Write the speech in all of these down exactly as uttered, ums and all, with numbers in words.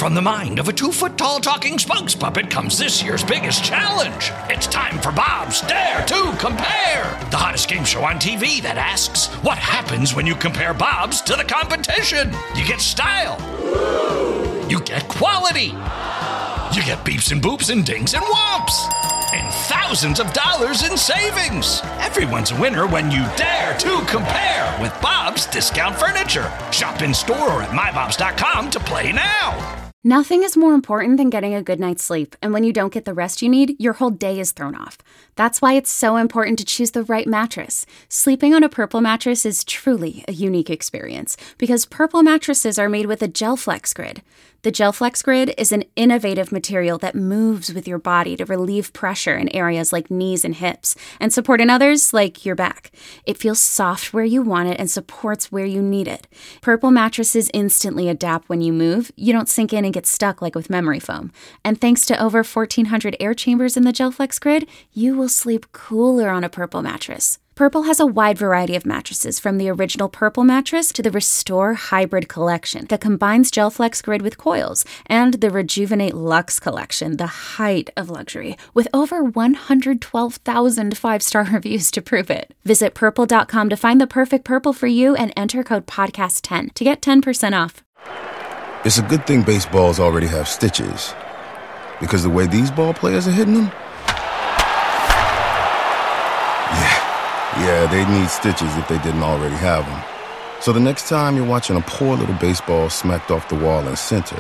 From the mind of a two-foot-tall talking spokes puppet comes this year's biggest challenge. It's time for Bob's Dare to Compare, the hottest game show on T V that asks, what happens when you compare Bobs to the competition? You get style. You get quality. You get beeps and boops and dings and whomps. And thousands of dollars in savings. Everyone's a winner when you dare to compare with Bob's Discount Furniture. Shop in store or at my bobs dot com to play now. Nothing is more important than getting a good night's sleep, and when you don't get the rest you need, your whole day is thrown off. That's why it's so important to choose the right mattress. Sleeping on a Purple mattress is truly a unique experience, because Purple mattresses are made with a GelFlex Grid. The GelFlex Grid is an innovative material that moves with your body to relieve pressure in areas like knees and hips, and support in others like your back. It feels soft where you want it and supports where you need it. Purple mattresses instantly adapt when you move. You don't sink in and get stuck like with memory foam. And thanks to over fourteen hundred air chambers in the GelFlex Grid, you will sleep cooler on a Purple mattress. Purple has a wide variety of mattresses, from the original Purple mattress to the Restore Hybrid collection that combines GelFlex Grid with coils, and the Rejuvenate Luxe collection, the height of luxury, with over one hundred twelve thousand five-star reviews to prove it. Visit purple dot com to find the perfect Purple for you and enter code podcast ten to get ten percent off. It's a good thing baseballs already have stitches, because the way these ball players are hitting them, yeah. Yeah, they need stitches if they didn't already have them. So the next time you're watching a poor little baseball smacked off the wall in center,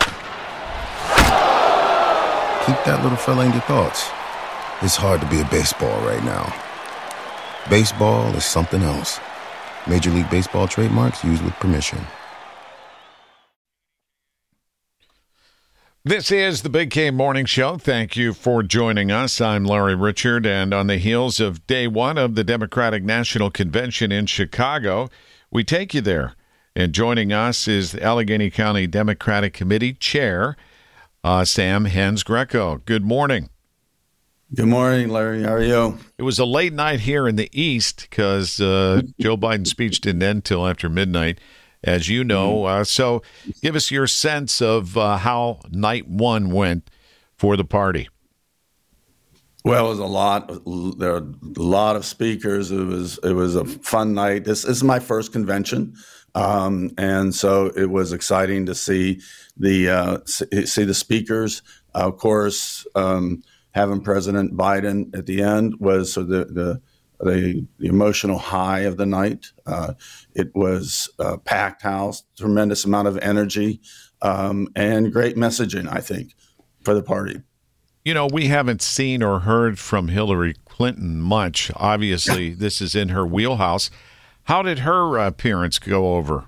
keep that little fella in your thoughts. It's hard to be a baseball right now. Baseball is something else. Major League Baseball trademarks used with permission. This is the Big K Morning Show. Thank you for joining us. I'm Larry Richard, and on the heels of day one of the Democratic National Convention in Chicago, we take you there. And joining us is the Allegheny County Democratic Committee Chair, uh, Sam Hans-Greco. Good morning. Good morning, Larry. How are you? It was a late night here in the East because uh, Joe Biden's speech didn't end until after midnight, as you know. Uh, so give us your sense of uh, how night one went for the party. Well, it was a lot. There were a lot of speakers. It was it was a fun night. This, this is my first convention, um, and so it was exciting to see the uh, see the speakers. Uh, of course, um, having President Biden at the end was so the the. The, the emotional high of the night. Uh, it was a packed house, tremendous amount of energy, um, and great messaging, I think, for the party. You know, we haven't seen or heard from Hillary Clinton much. Obviously, this is in her wheelhouse. How did her appearance go over?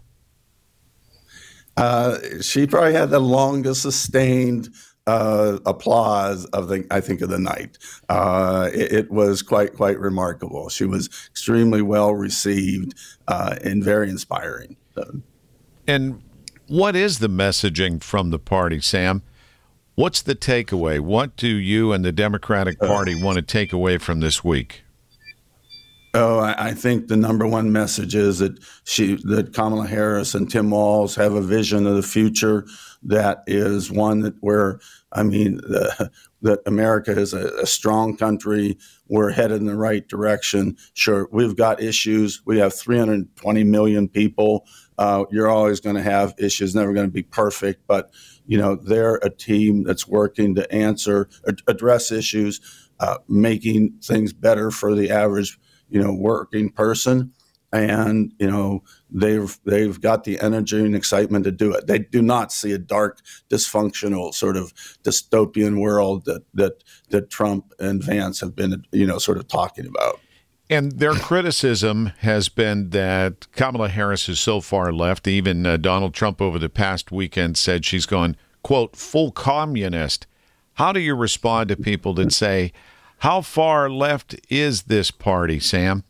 Uh, she probably had the longest sustained Uh, applause of the, I think, of the night. Uh, it, it was quite, quite remarkable. She was extremely well received uh, and very inspiring. So. And what is the messaging from the party, Sam? What's the takeaway? What do you and the Democratic Party uh, want to take away from this week? Oh, I, I think the number one message is that she, that Kamala Harris and Tim Walz have a vision of the future that is one that where, I mean, the, that America is a, a strong country. We're headed in the right direction. Sure, we've got issues. We have three hundred twenty million people. Uh, you're always going to have issues, never going to be perfect. But, you know, they're a team that's working to answer, address issues, uh, making things better for the average, you know, working person. And, you know, they've they've got the energy and excitement to do it. They do not see a dark, dysfunctional sort of dystopian world that that that Trump and Vance have been, you know, sort of talking about. And their criticism has been that Kamala Harris is so far left. Even uh, Donald Trump over the past weekend said she's gone, quote, full communist. How do you respond to people that say, how far left is this party, Sam?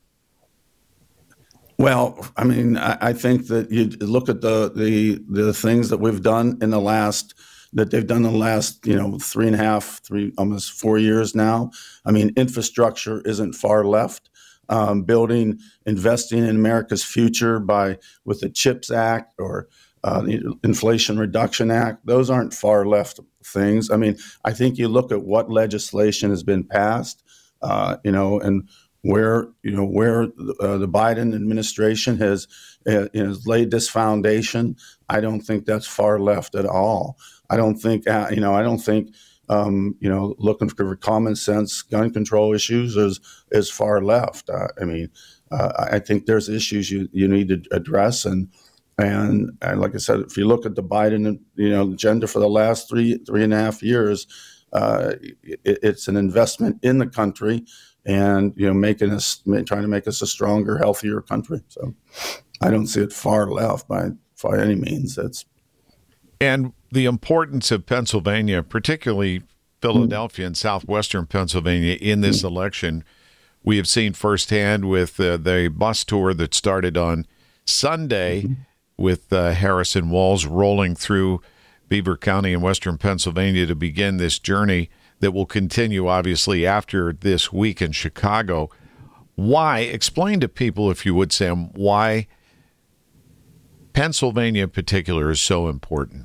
Well, I mean, I, I think that you look at the, the the things that we've done in the last, that they've done in the last, you know, three and a half, three, almost four years now. I mean, infrastructure isn't far left. Um, building, investing in America's future by with the CHIPS Act or uh, the Inflation Reduction Act. Those aren't far left things. I mean, I think you look at what legislation has been passed, uh, you know, and where you know where uh, the Biden administration has uh, has laid this foundation. I don't think that's far left at all. I don't think uh, you know. I don't think um, you know looking for common sense gun control issues is is far left. Uh, I mean, uh, I think there's issues you, you need to address, and, and and like I said, if you look at the Biden you know agenda for the last three three and a half years, uh, it, it's an investment in the country. And you know, making us trying to make us a stronger, healthier country. So, I don't see it far left by by any means. That's and the importance of Pennsylvania, particularly Philadelphia mm-hmm. and southwestern Pennsylvania, in this mm-hmm. election, we have seen firsthand with uh, the bus tour that started on Sunday, mm-hmm. with uh, Harrison Walls rolling through Beaver County in western Pennsylvania to begin this journey that will continue, obviously, after this week in Chicago. Why? Explain to people, if you would, Sam, why Pennsylvania in particular is so important.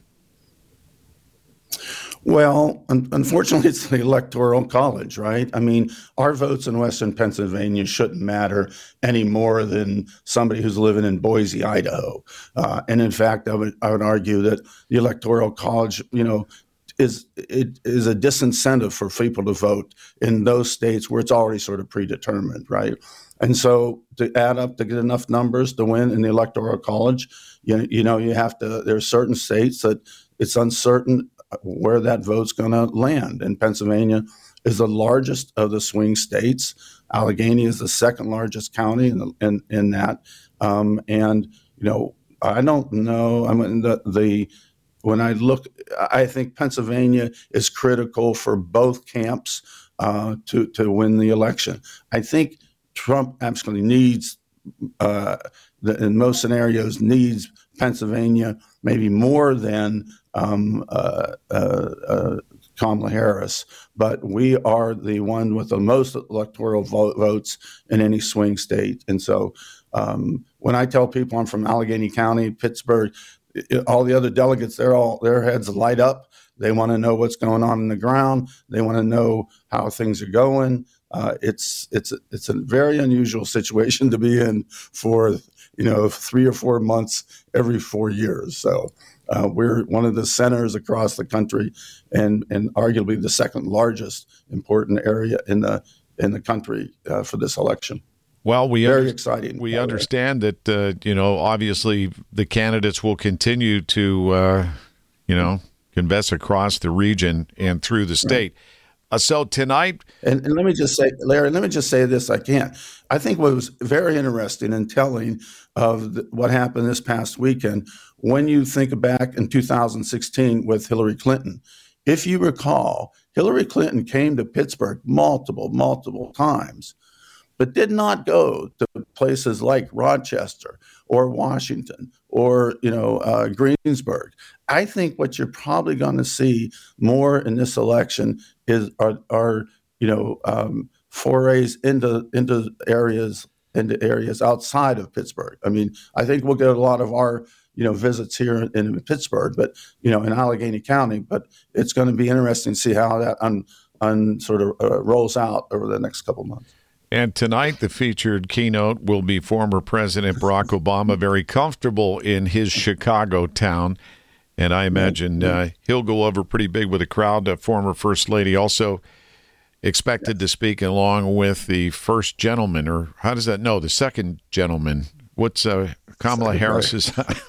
Well, un- unfortunately, it's the Electoral College, right? I mean, our votes in Western Pennsylvania shouldn't matter any more than somebody who's living in Boise, Idaho. Uh, and in fact, I would I would argue that the Electoral College, you know, is it is a disincentive for people to vote in those states where it's already sort of predetermined, right? And so to add up to get enough numbers to win in the Electoral College, you, you know, you have to, there are certain states that it's uncertain where that vote's going to land. And Pennsylvania is the largest of the swing states. Allegheny is the second largest county in, in, in that. Um, and, you know, I don't know, I mean, the, the When I look, I think Pennsylvania is critical for both camps uh, to to win the election. I think Trump absolutely needs, uh, the, in most scenarios, needs Pennsylvania maybe more than um, uh, uh, uh, Kamala Harris. But we are the one with the most electoral vote, votes in any swing state. And so um, when I tell people I'm from Allegheny County, Pittsburgh, all the other delegates, they're all their heads light up. They want to know what's going on in the ground. They want to know how things are going. Uh, it's it's it's a very unusual situation to be in for you know three or four months every four years. So uh, we're one of the centers across the country, and and arguably the second largest important area in the in the country uh, for this election. Well, we very under- exciting. We understand that uh, you know obviously the candidates will continue to uh, you know canvass across the region and through the state. Right. Uh, so tonight, and, and let me just say, Larry, let me just say this. I can't. I think what was very interesting and telling of the, what happened this past weekend, when you think back in two thousand sixteen with Hillary Clinton, if you recall, Hillary Clinton came to Pittsburgh multiple, multiple times, but did not go to places like Rochester or Washington or, you know, uh, Greensburg. I think what you're probably going to see more in this election is are, are you know, um, forays into into areas into areas outside of Pittsburgh. I mean, I think we'll get a lot of our you know visits here in, in Pittsburgh, but you know, in Allegheny County. But it's going to be interesting to see how that un, un sort of uh, rolls out over the next couple of months. And tonight, the featured keynote will be former President Barack Obama, very comfortable in his Chicago town. And I imagine uh, he'll go over pretty big with a crowd. Uh, former First Lady also expected yes. to speak along with the first gentleman, or how does that? No, the second gentleman. What's uh, Kamala Harris's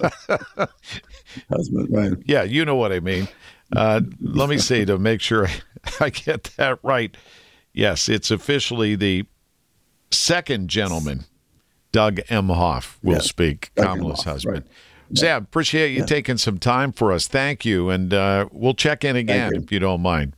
husband? Right. Yeah, you know what I mean. Uh, let me see to make sure I get that right. Yes, it's officially the second gentleman, Doug Emhoff, will yes. speak, Doug Kamala's Emhoff, husband. Right. Sam, appreciate you yeah. taking some time for us. Thank you. And uh, we'll check in again you. if you don't mind.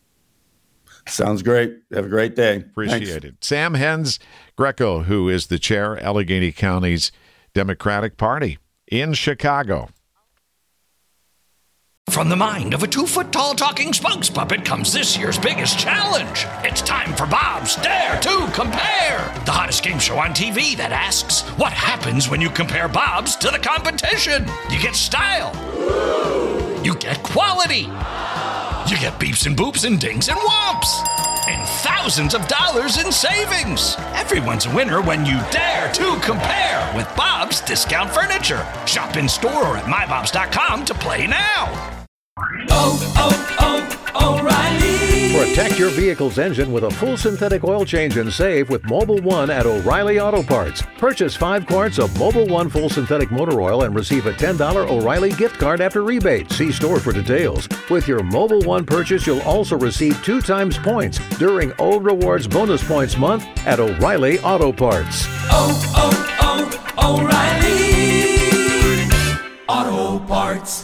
Sounds great. Have a great day. Appreciate Thanks. it. Sam Hens-Greco, who is the chair, Allegheny County's Democratic Party in Chicago. From the mind of a two-foot-tall talking spokes puppet comes this year's biggest challenge. It's time for Bob's Dare to Compare, the hottest game show on T V that asks, what happens when you compare Bobs to the competition? You get style. You get quality. You get beeps and boops and dings and whomps. And thousands of dollars in savings. Everyone's a winner when you dare to compare with Bob's Discount Furniture. Shop in store or at my bobs dot com to play now. Oh, oh, oh, O'Reilly. Protect your vehicle's engine with a full synthetic oil change and save with Mobil one at O'Reilly Auto Parts. Purchase five quarts of Mobil one full synthetic motor oil and receive a ten dollars O'Reilly gift card after rebate. See store for details. With your Mobil one purchase, you'll also receive two times points during O Rewards Bonus Points Month at O'Reilly Auto Parts. Oh, oh, oh, O'Reilly Auto Parts.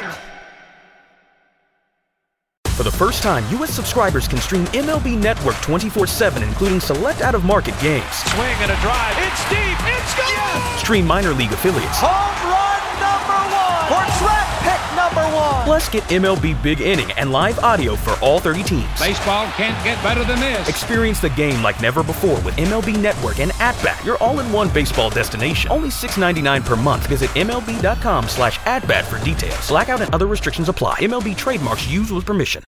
For the first time, U S subscribers can stream M L B Network twenty-four seven, including select out-of-market games. Swing and a drive. It's deep. It's gone. Yes. Stream minor league affiliates. Home run number one. Or draft pick number one. Plus, get M L B Big Inning and live audio for all thirty teams. Baseball can't get better than this. Experience the game like never before with M L B Network and At-Bat, your all-in-one baseball destination. Only six dollars and ninety-nine cents per month. Visit M L B dot com slash at bat for details. Blackout and other restrictions apply. M L B trademarks used with permission.